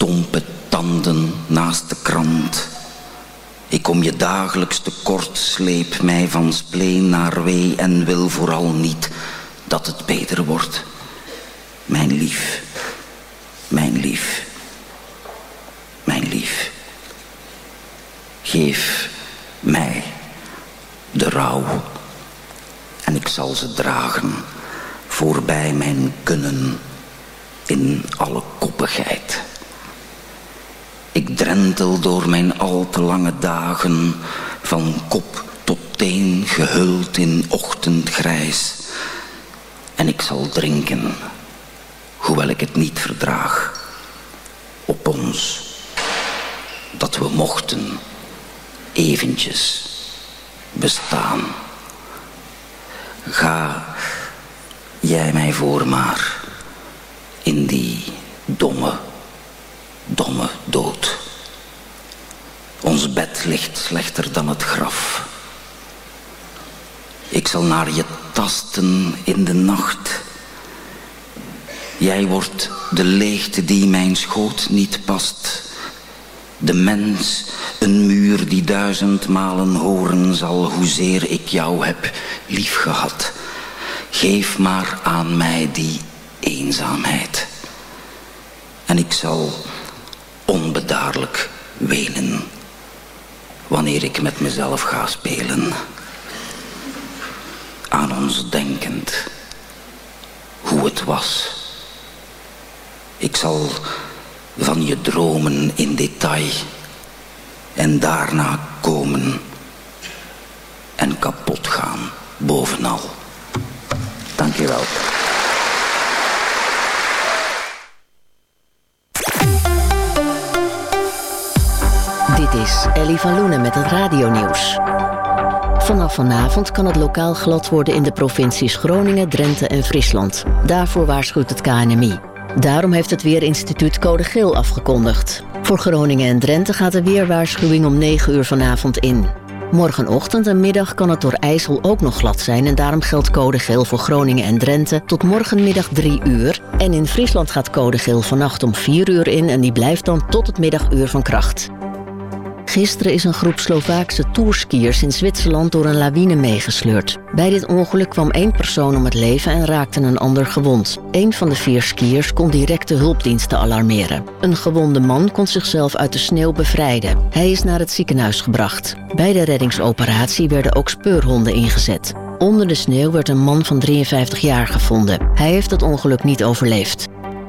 stompe tanden naast de krant. Ik kom je dagelijks tekort, sleep mij van spleen naar wee en wil vooral niet dat het beter wordt. Mijn lief, mijn lief, mijn lief. Geef mij de rouw en ik zal ze dragen voorbij mijn kunnen in alle koppigheid. Ik drentel door mijn al te lange dagen, van kop tot teen gehuld in ochtendgrijs. En ik zal drinken, hoewel ik het niet verdraag, op ons, dat we mochten eventjes bestaan. Ga jij mij voor maar in die domme dood. Ons bed ligt slechter dan het graf. Ik zal naar je tasten in de nacht. Jij wordt de leegte die mijn schoot niet past. De mens, een muur die 1000 malen horen zal hoezeer ik jou heb liefgehad. Geef maar aan mij die eenzaamheid. En ik zal onbedaarlijk wenen wanneer ik met mezelf ga spelen. Aan ons denkend, hoe het was. Ik zal van je dromen in detail en daarna komen en kapot gaan bovenal. Dank je wel. Dit is Ellie van Loenen met het radionieuws. Vanaf vanavond kan het lokaal glad worden in de provincies Groningen, Drenthe en Friesland. Daarvoor waarschuwt het KNMI. Daarom heeft het Weerinstituut code geel afgekondigd. Voor Groningen en Drenthe gaat de weerwaarschuwing om 9 uur vanavond in. Morgenochtend en middag kan het door IJssel ook nog glad zijn en daarom geldt code geel voor Groningen en Drenthe tot morgenmiddag 3 uur. En in Friesland gaat code geel vannacht om 4 uur in en die blijft dan tot het middaguur van kracht. Gisteren is een groep Slovaakse tourskiers in Zwitserland door een lawine meegesleurd. Bij dit ongeluk kwam 1 persoon om het leven en raakte een ander gewond. 1 van de 4 skiers kon direct de hulpdiensten alarmeren. Een gewonde man kon zichzelf uit de sneeuw bevrijden. Hij is naar het ziekenhuis gebracht. Bij de reddingsoperatie werden ook speurhonden ingezet. Onder de sneeuw werd een man van 53 jaar gevonden. Hij heeft het ongeluk niet overleefd.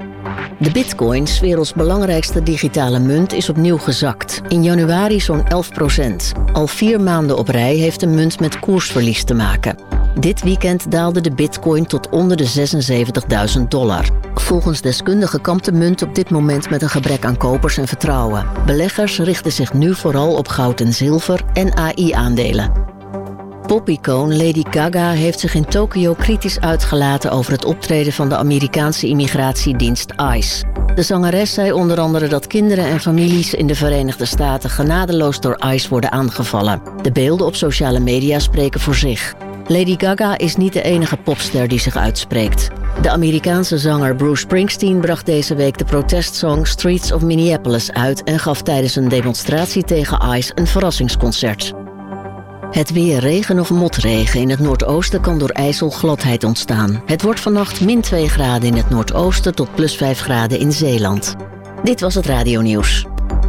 De bitcoin, 's werelds belangrijkste digitale munt, is opnieuw gezakt. In januari zo'n 11%. Al 4 maanden op rij heeft de munt met koersverlies te maken. Dit weekend daalde de bitcoin tot onder de $76.000. Volgens deskundigen kampt de munt op dit moment met een gebrek aan kopers en vertrouwen. Beleggers richten zich nu vooral op goud en zilver en AI-aandelen. Popicoon Lady Gaga heeft zich in Tokio kritisch uitgelaten over het optreden van de Amerikaanse immigratiedienst ICE. De zangeres zei onder andere dat kinderen en families in de Verenigde Staten genadeloos door ICE worden aangevallen. De beelden op sociale media spreken voor zich. Lady Gaga is niet de enige popster die zich uitspreekt. De Amerikaanse zanger Bruce Springsteen bracht deze week de protestsong Streets of Minneapolis uit en gaf tijdens een demonstratie tegen ICE een verrassingsconcert. Het weer, regen of motregen. In het noordoosten kan door IJssel gladheid ontstaan. Het wordt vannacht -2 graden in het noordoosten tot +5 graden in Zeeland. Dit was het radionieuws.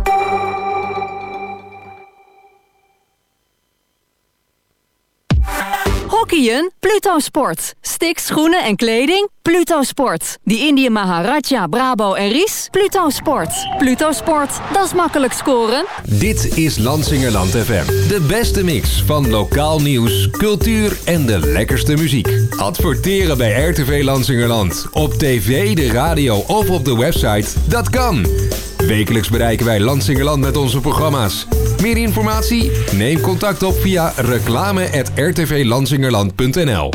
Hockeyen? Pluto Sport. Sticks, schoenen en kleding? Pluto Sport. Die Indië Maharaja, Brabo en Ries? Pluto Sport. Pluto Sport, dat is makkelijk scoren. Dit is Lansingerland FM. De beste mix van lokaal nieuws, cultuur en de lekkerste muziek. Adverteren bij RTV Lansingerland. Op tv, de radio of op de website. Dat kan. Wekelijks bereiken wij Lansingerland met onze programma's. Meer informatie? Neem contact op via reclame@rtvlansingerland.nl.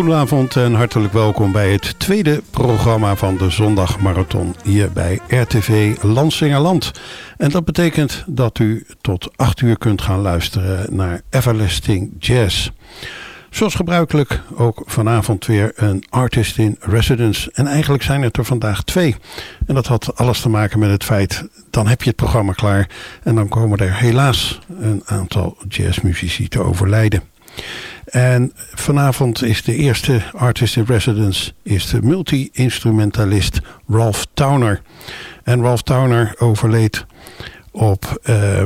Goedenavond en hartelijk welkom bij het tweede programma van de Zondagmarathon hier bij RTV Lansingerland. En dat betekent dat u tot 8 uur kunt gaan luisteren naar Everlasting Jazz. Zoals gebruikelijk ook vanavond weer een artist in residence. En eigenlijk zijn het er vandaag 2. En dat had alles te maken met het feit, dan heb je het programma klaar. En dan komen er helaas een aantal jazzmuzici te overlijden. En vanavond is de eerste artist in residence is de multi-instrumentalist Ralph Towner. En Ralph Towner overleed op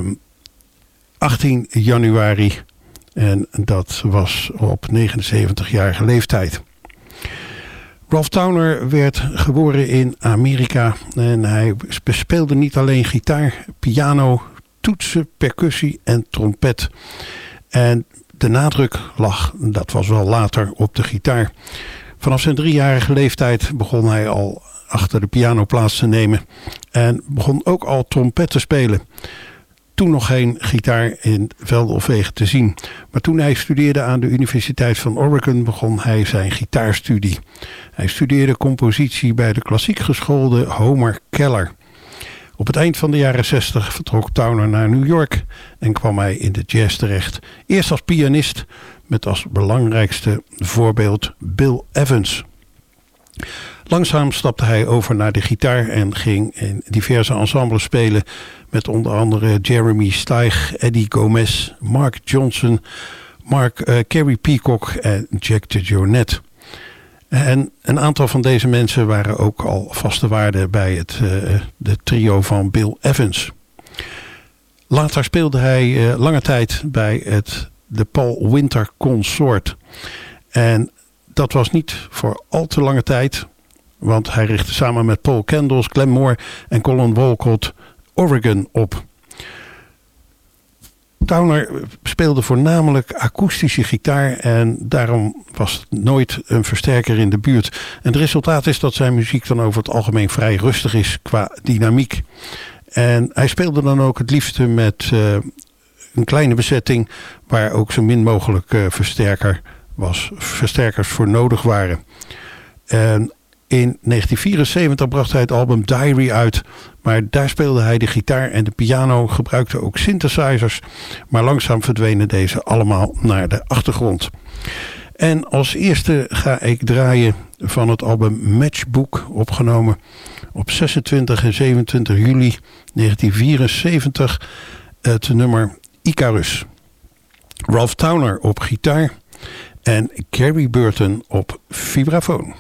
18 januari. En dat was op 79-jarige leeftijd. Ralph Towner werd geboren in Amerika. En hij bespeelde niet alleen gitaar, piano, toetsen, percussie en trompet. En de nadruk lag, dat was wel later, op de gitaar. Vanaf zijn 3-jarige leeftijd begon hij al achter de piano plaats te nemen. En begon ook al trompet te spelen. Toen nog geen gitaar in velden of wegen te zien. Maar toen hij studeerde aan de Universiteit van Oregon begon hij zijn gitaarstudie. Hij studeerde compositie bij de klassiek geschoolde Homer Keller. Op het eind van de jaren 60 vertrok Towner naar New York en kwam hij in de jazz terecht. Eerst als pianist met als belangrijkste voorbeeld Bill Evans. Langzaam stapte hij over naar de gitaar en ging in diverse ensembles spelen met onder andere Jeremy Steig, Eddie Gomez, Mark Johnson, Kerry Peacock en Jack DeJohnette. En een aantal van deze mensen waren ook al vaste waarden bij de trio van Bill Evans. Later speelde hij lange tijd bij de Paul Winter Consort. En dat was niet voor al te lange tijd, want hij richtte samen met Paul Kendall, Glenn Moore en Colin Walcott Oregon op. Towner speelde voornamelijk akoestische gitaar en daarom was het nooit een versterker in de buurt. En het resultaat is dat zijn muziek dan over het algemeen vrij rustig is qua dynamiek. En hij speelde dan ook het liefste met een kleine bezetting waar ook zo min mogelijk versterkers voor nodig waren. En in 1974 bracht hij het album Diary uit, maar daar speelde hij de gitaar en de piano, gebruikte ook synthesizers, maar langzaam verdwenen deze allemaal naar de achtergrond. En als eerste ga ik draaien van het album Matchbook, opgenomen op 26 en 27 juli 1974, het nummer Icarus. Ralph Towner op gitaar en Gary Burton op vibrafoon.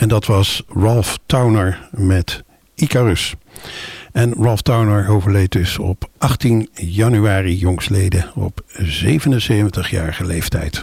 En dat was Ralph Towner met Icarus. En Ralph Towner overleed dus op 18 januari jongstleden op 77-jarige leeftijd.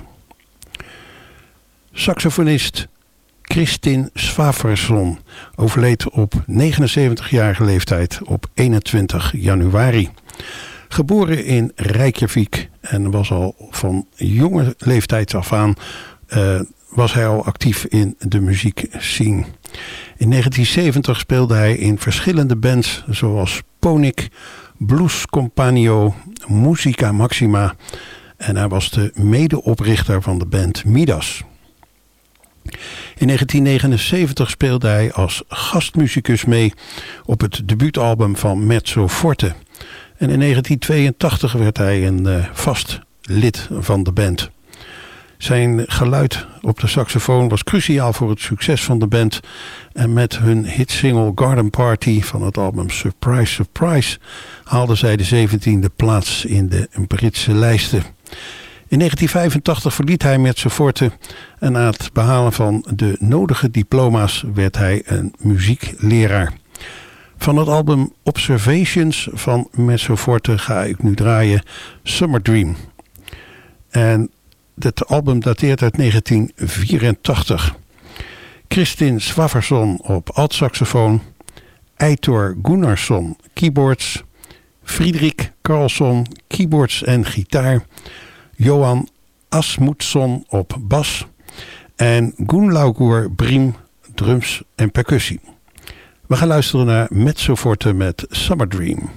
Saxofonist Kristin Svafarsson overleed op 79-jarige leeftijd op 21 januari. Geboren in Reykjavik en was al van jonge leeftijd af aan was hij al actief in de muziekscene. In 1970 speelde hij in verschillende bands zoals Ponik, Blues Compagno, Musica Maxima en hij was de medeoprichter van de band Midas. In 1979 speelde hij als gastmuzikus mee op het debuutalbum van Mezzo Forte. En in 1982 werd hij een vast lid van de band. Zijn geluid op de saxofoon was cruciaal voor het succes van de band. En met hun hitsingle Garden Party van het album Surprise Surprise haalden zij de 17e plaats in de Britse lijsten. In 1985 verliet hij Mezzo Forte en na het behalen van de nodige diploma's werd hij een muziekleraar. Van het album Observations van Mezzo Forte ga ik nu draaien Summer Dream. En dit album dateert uit 1984. Kristin Svafarsson op altsaxofoon, Eitor Gunnarsson keyboards, Friedrich Carlsson keyboards en gitaar, Johan Asmundsson op bas en Gunnlaugur Briem drums en percussie. We gaan luisteren naar Mezzo Forte met Summer Dream.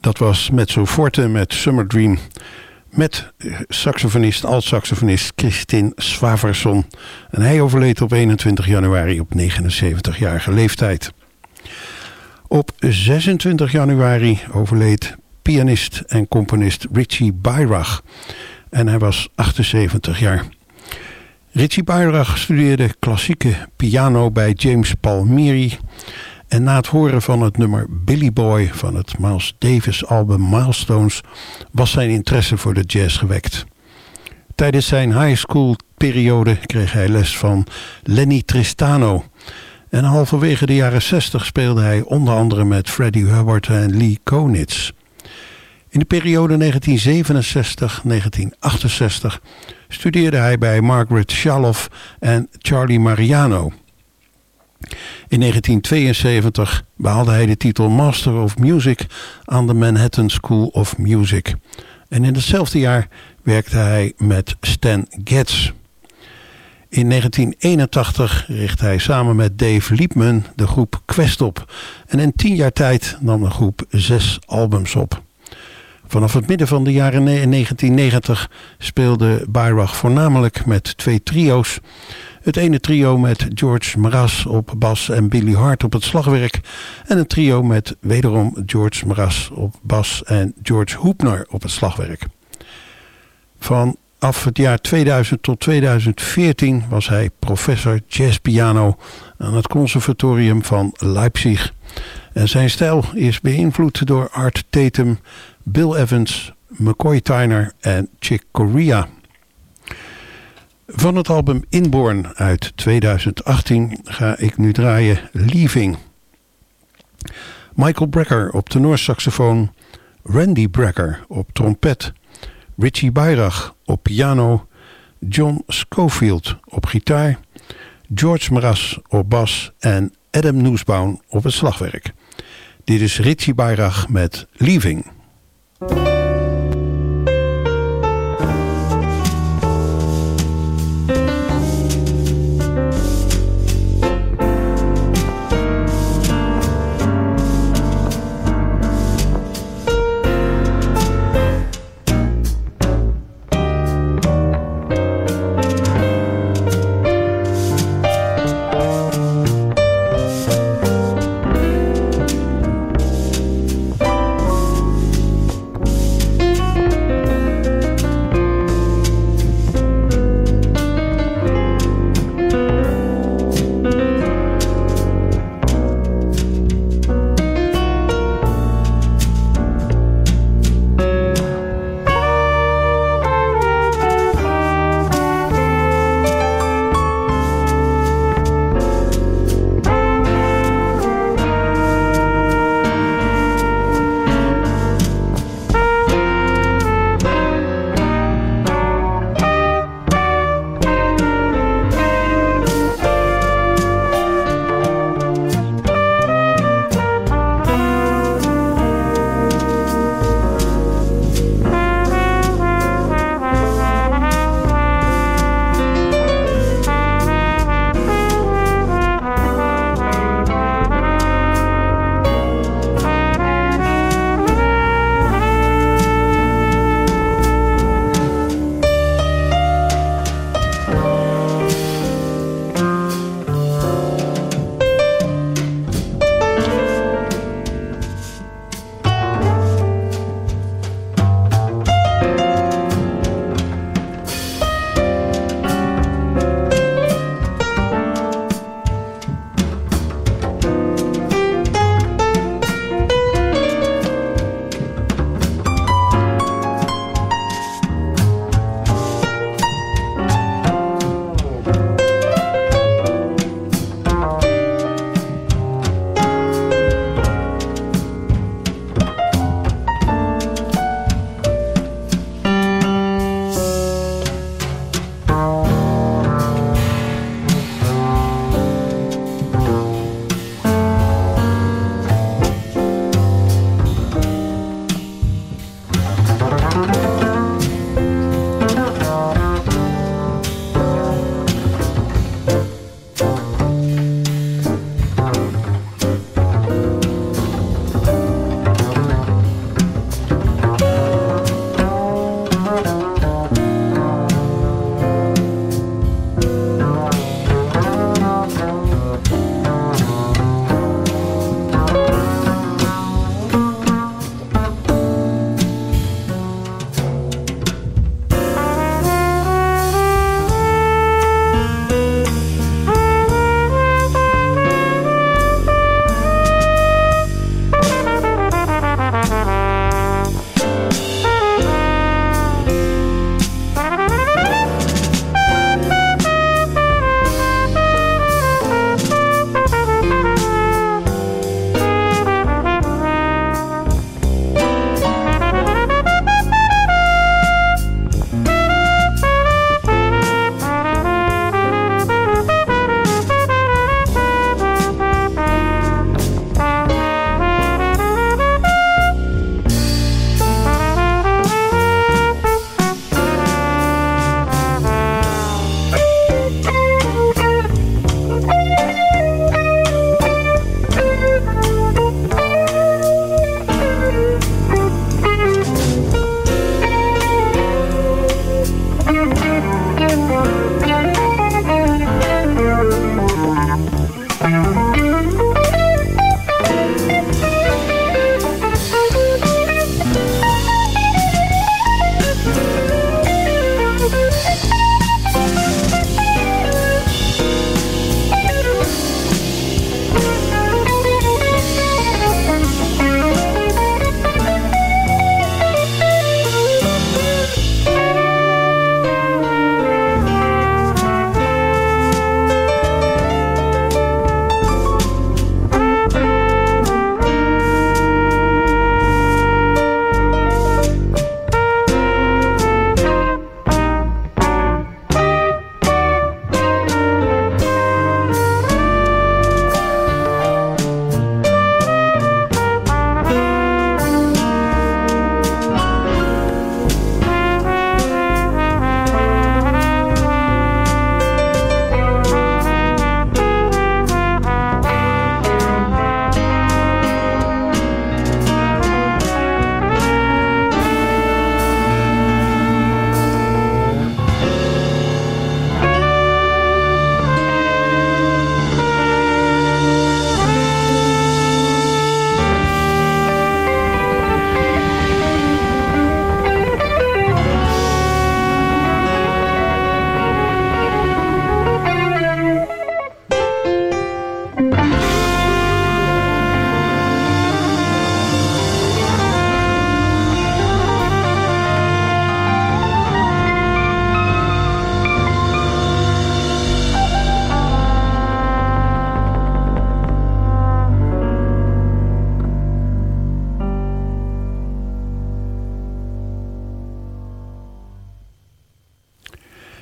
Dat was Mezzo Forte met Summer Dream. Met alt-saxofonist Kristin Svaversson. En hij overleed op 21 januari op 79-jarige leeftijd. Op 26 januari overleed pianist en componist Richie Beirach. En hij was 78 jaar. Richie Beirach studeerde klassieke piano bij James Palmieri. En na het horen van het nummer Billy Boy van het Miles Davis album Milestones was zijn interesse voor de jazz gewekt. Tijdens zijn high school periode kreeg hij les van Lenny Tristano. En halverwege de jaren 60 speelde hij onder andere met Freddie Hubbard en Lee Konitz. In de periode 1967-1968 studeerde hij bij Margaret Chaloff en Charlie Mariano. In 1972 behaalde hij de titel Master of Music aan de Manhattan School of Music. En in hetzelfde jaar werkte hij met Stan Getz. In 1981 richtte hij samen met Dave Liebman de groep Quest op. En in 10 jaar tijd nam de groep 6 albums op. Vanaf het midden van de jaren 1990 speelde Beirach voornamelijk met 2 trio's. Het ene trio met George Mraz op bas en Billy Hart op het slagwerk. En een trio met wederom George Mraz op bas en George Hoopner op het slagwerk. Vanaf het jaar 2000 tot 2014 was hij professor jazzpiano aan het conservatorium van Leipzig. En zijn stijl is beïnvloed door Art Tatum, Bill Evans, McCoy Tyner en Chick Corea. Van het album Inborn uit 2018 ga ik nu draaien Leaving. Michael Brecker op tenorsaxofoon, Randy Brecker op trompet, Richie Beirach op piano, John Schofield op gitaar, George Mraz op bas en Adam Nussbaum op het slagwerk. Dit is Richie Beirach met Leaving.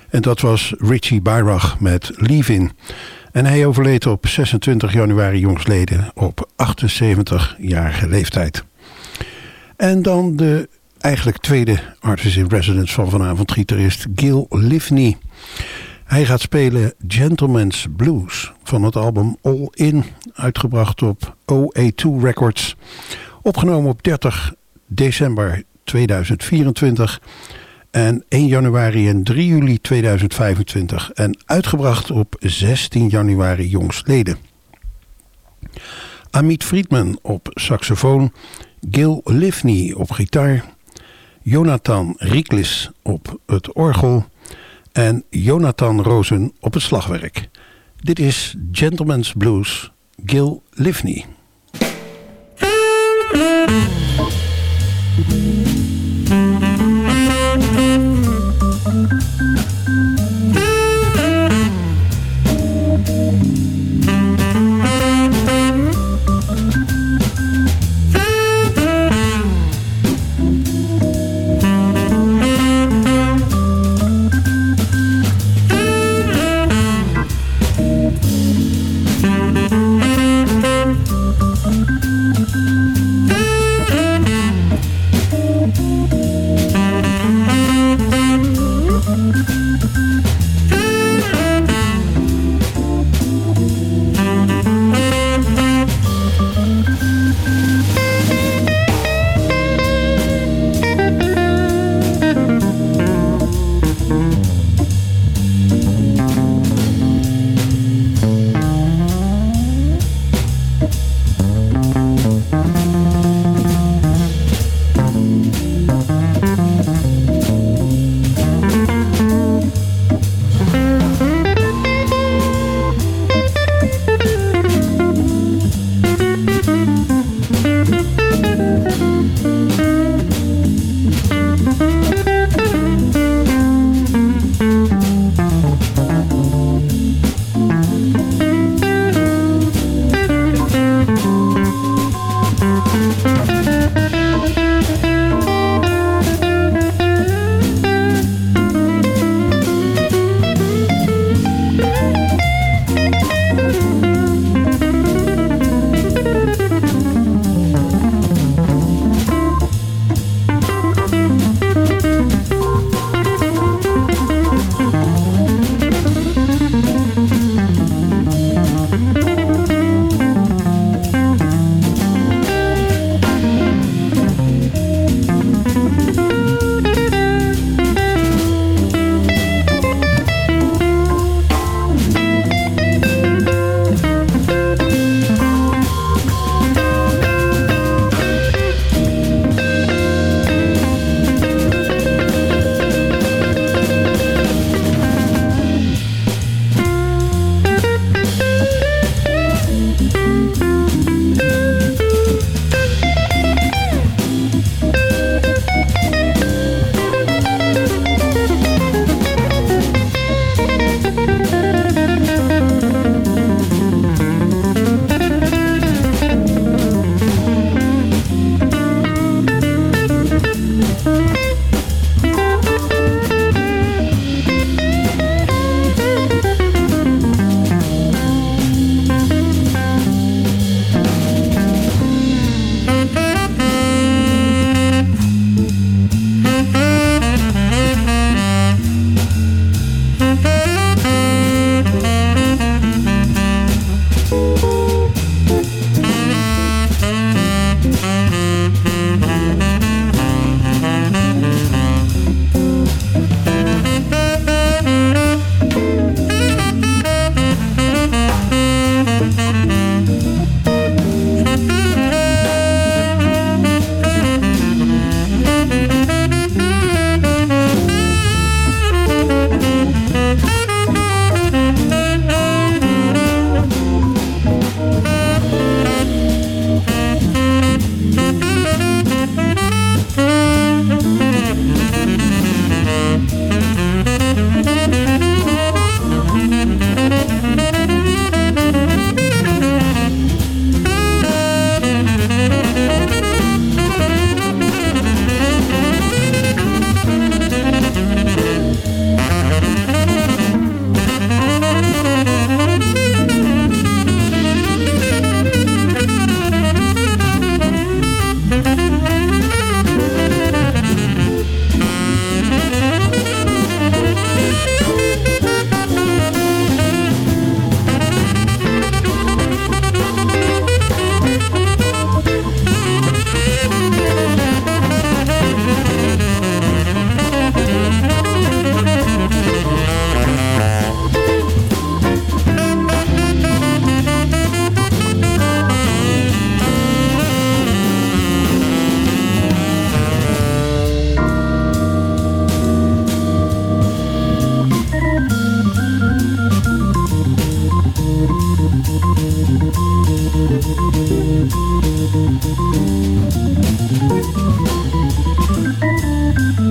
En dat was Richie Beirach met Leavin'. En hij overleed op 26 januari jongstleden op 78-jarige leeftijd. En dan de eigenlijk tweede artist in residence van vanavond, gitarist Gil Livney. Hij gaat spelen Gentleman's Blues van het album All In, uitgebracht op OA2 Records. Opgenomen op 30 december 2024 en 1 januari en 3 juli 2025 en uitgebracht op 16 januari jongstleden. Amit Friedman op saxofoon, Gil Livney op gitaar, Jonathan Riklis op het orgel en Jonathan Rosen op het slagwerk. Dit is Gentleman's Blues, Gil Livney.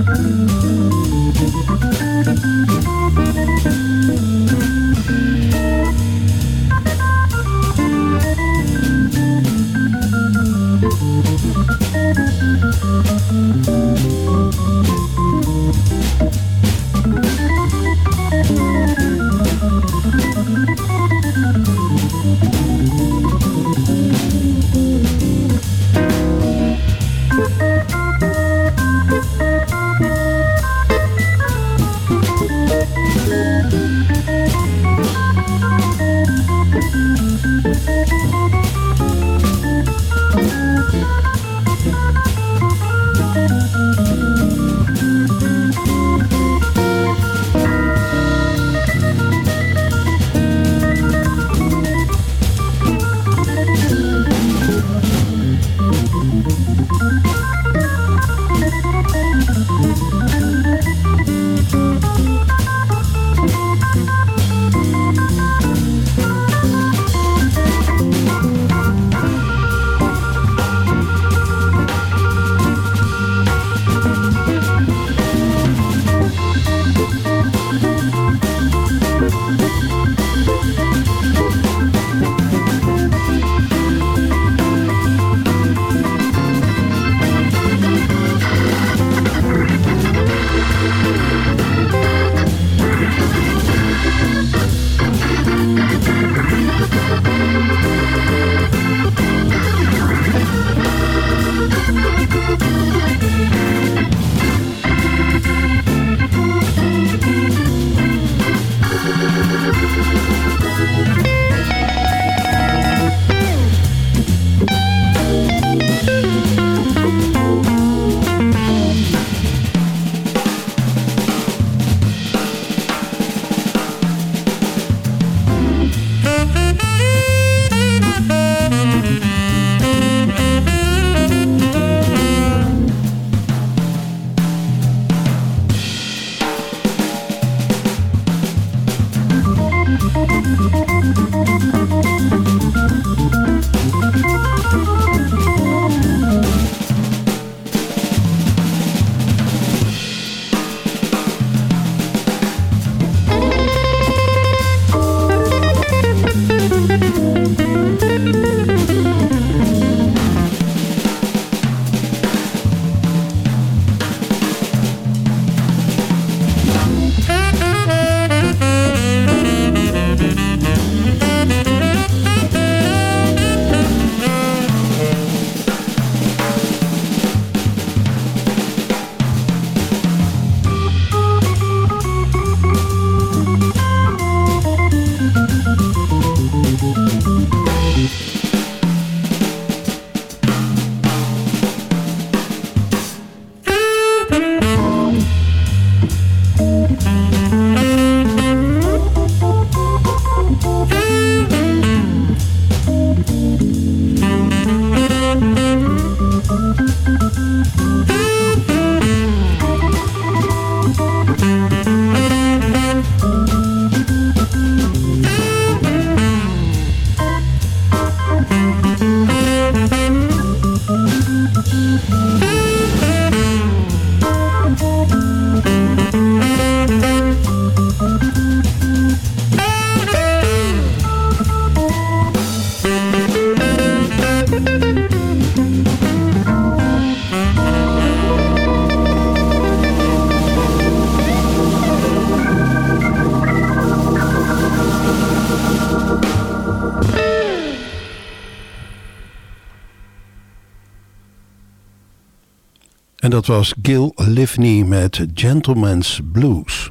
En dat was Gil Livney met Gentleman's Blues.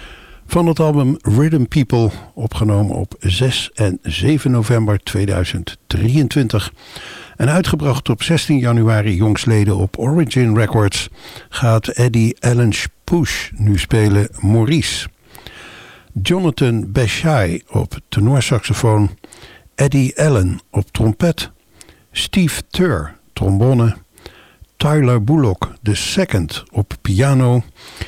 Van het album Rhythm People, opgenomen op 6 en 7 november 2023. En uitgebracht op 16 januari jongstleden op Origin Records, gaat Eddie Allen Push nu spelen Maurice. Jonathan Beshai op tenorsaxofoon, Eddie Allen op trompet, Steve Turr trombone, Tyler Bullock II op piano,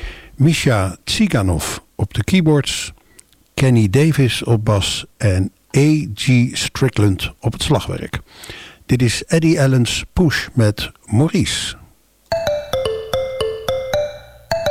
Misha Tsiganov op de keyboards, Kenny Davis op bas en A.G. Strickland op het slagwerk. Dit is Eddie Allen's Push met Maurice.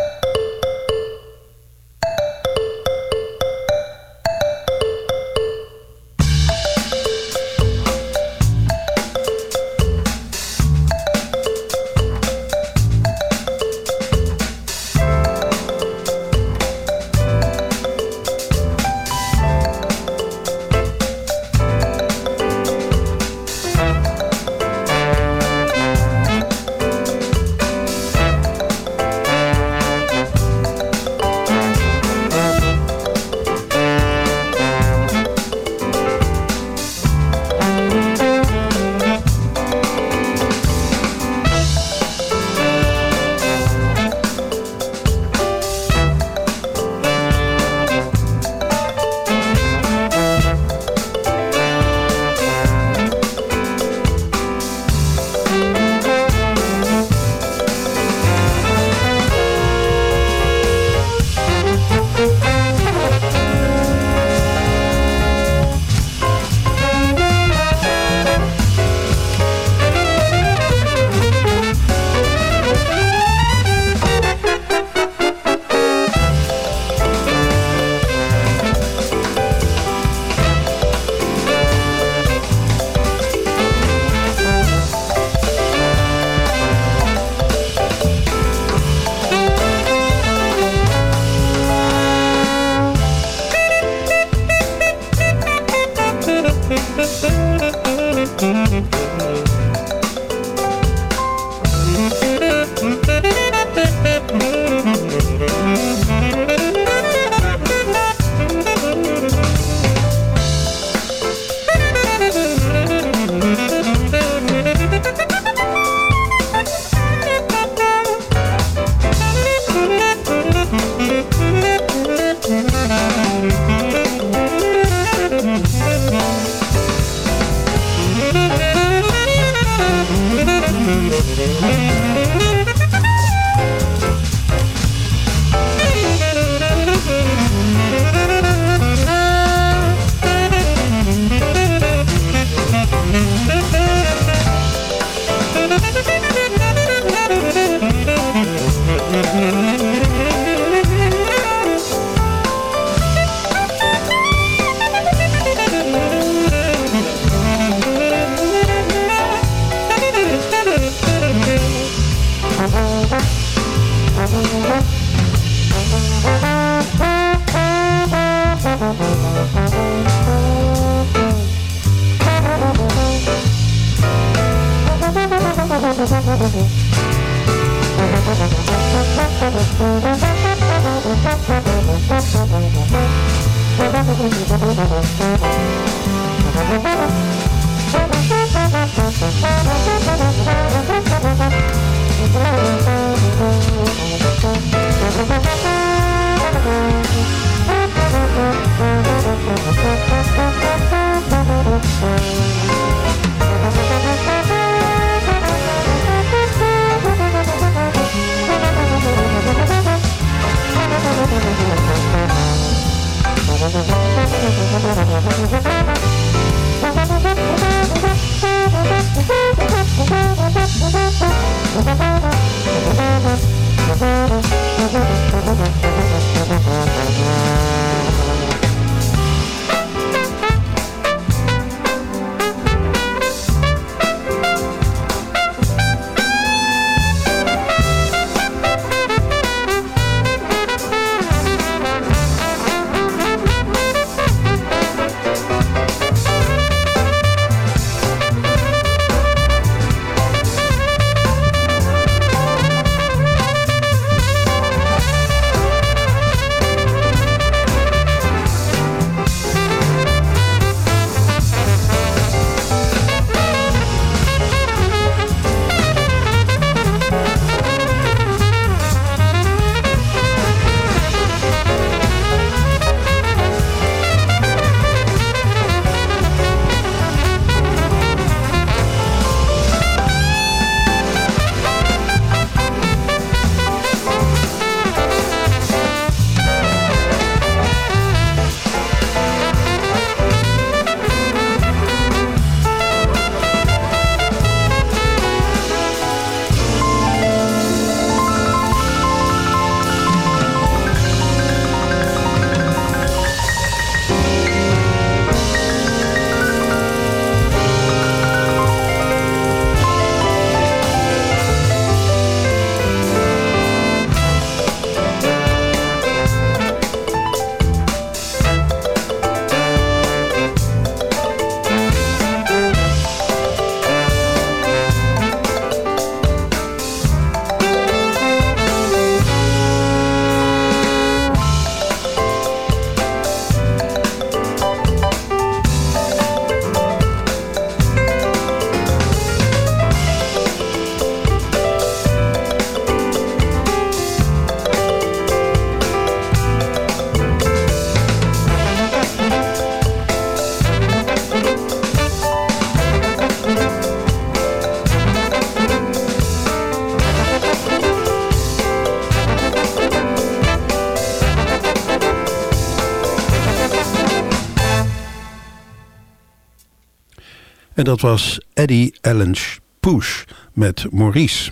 En dat was Eddie Allen Push met Maurice.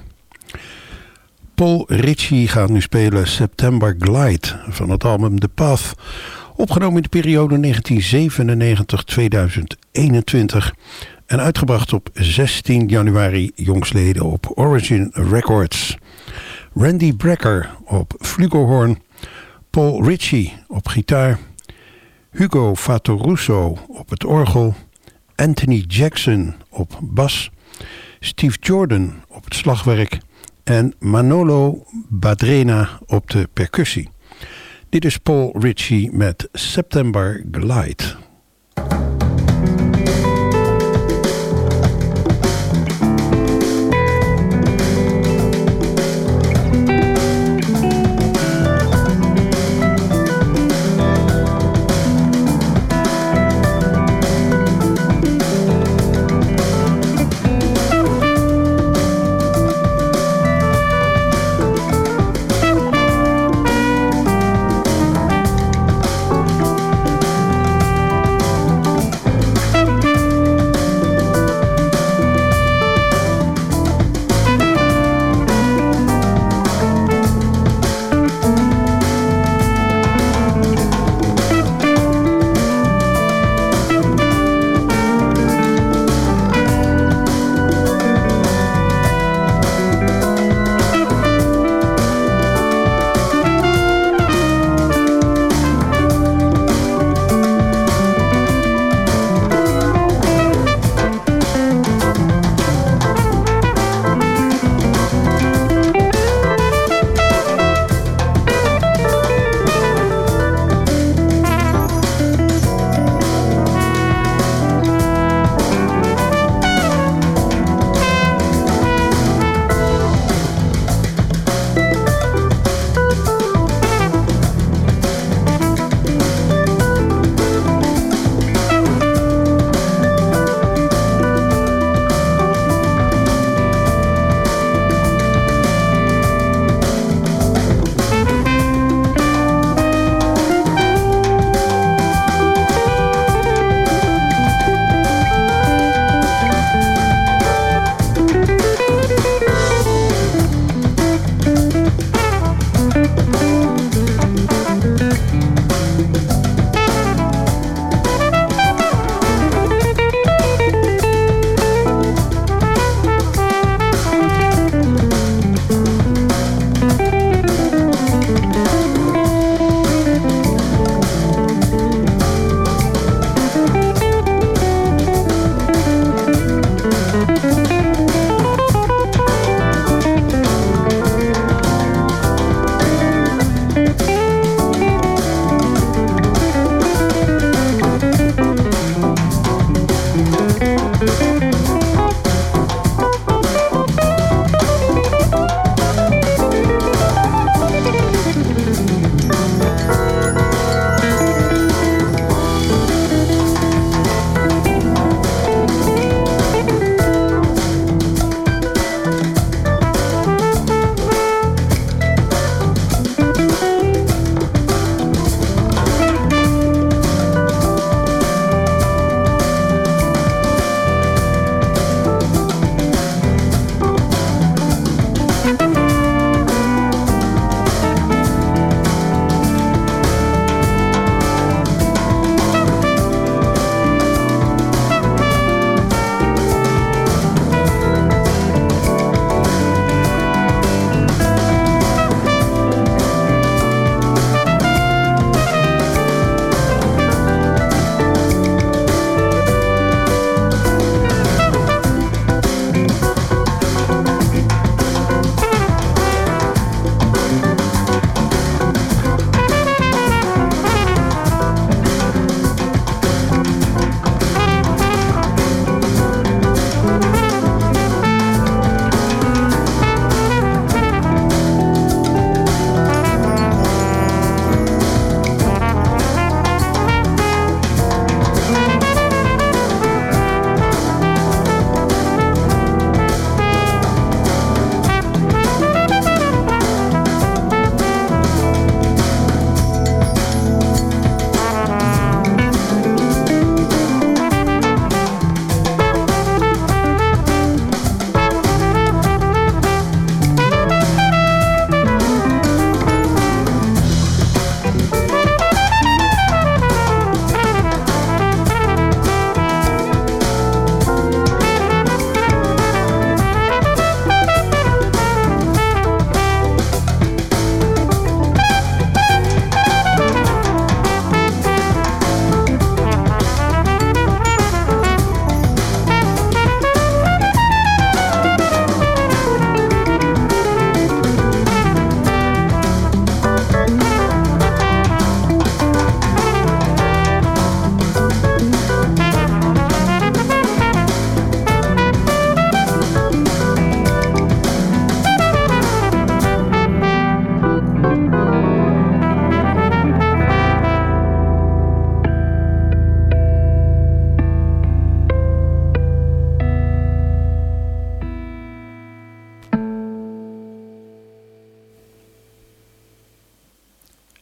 Paul Ritchie gaat nu spelen September Glide van het album The Path, opgenomen in de periode 1997-2021 en uitgebracht op 16 januari jongstleden op Origin Records. Randy Brecker op flugelhorn, Paul Ritchie op gitaar, Hugo Fatoruso op het orgel, Anthony Jackson op bas, Steve Jordan op het slagwerk en Manolo Badrena op de percussie. Dit is Paul Ritchie met September Glide.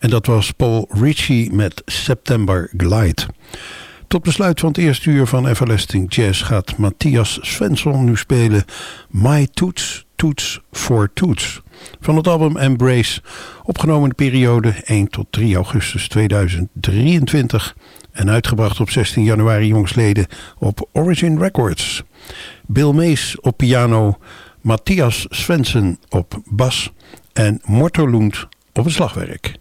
En dat was Paul Ritchie met September Glide. Tot besluit van het eerste uur van Everlasting Jazz gaat Matthias Svensson nu spelen My Toots, Toots for Toots. Van het album Embrace, opgenomen in de periode 1 tot 3 augustus 2023 en uitgebracht op 16 januari jongstleden op Origin Records. Bill Mays op piano, Matthias Svensson op bas en Morto Lund op het slagwerk.